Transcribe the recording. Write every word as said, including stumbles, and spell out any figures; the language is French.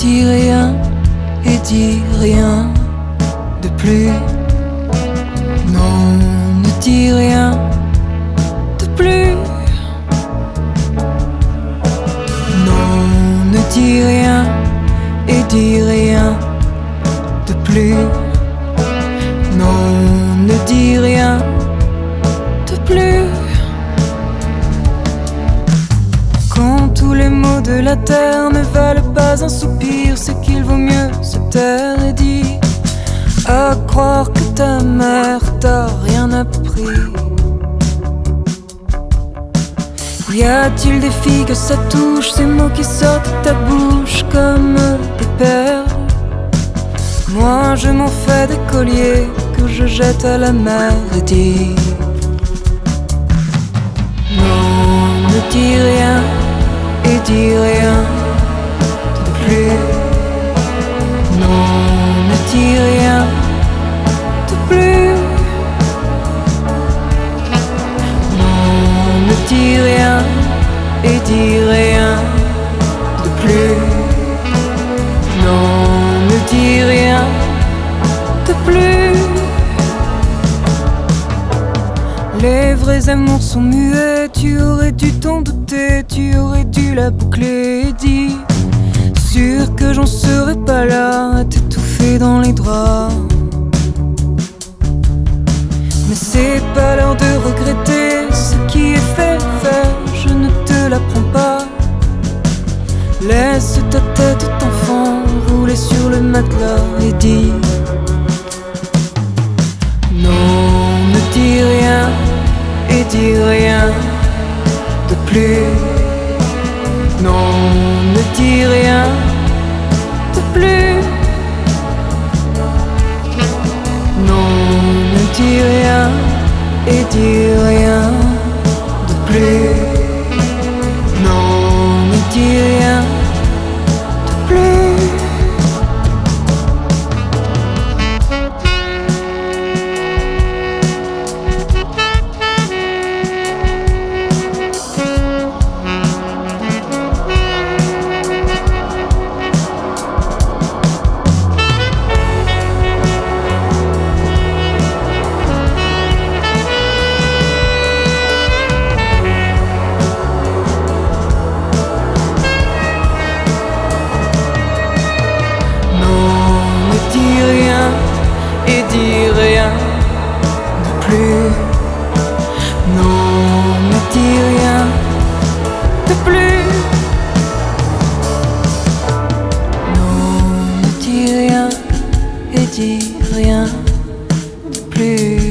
dis rien et dis rien de plus. Non, ne dis rien de plus. Non, ne dis rien et dis rien de plus. Non, ne dis rien de plus. Quand tous les mots de la terre ne valent pas un soupir, c'est qu'il vaut mieux se taire et dire à croire que ta mère t'a rien appris. Y a-t-il des filles que ça touche, ces mots qui sortent de ta bouche comme des perles? Moi je m'en fais des colliers que je jette à la mer et dis non, ne dis rien et dis rien de plus. Non, ne dis rien de plus. Non, ne dis rien et dis rien de plus. Non, ne dis rien de plus. Les vrais amours sont muets, tu aurais dû t'en douter, tu aurais dû la boucler et dire sûr que j'en serais pas là à t'étouffer dans les draps. Mais c'est pas l'heure de regretter ce qui est fait, fait, je ne te l'apprends pas. Laisse ta tête d'enfant rouler sur le matelas et dis non, ne dis rien et dis rien de plus. Non, ne dis rien de plus. Non, ne dis rien et dis rien de plus. Non, ne dis rien de plus. Et dis rien de plus. Non, ne dis rien de plus. Non, ne dis rien et dis rien de plus.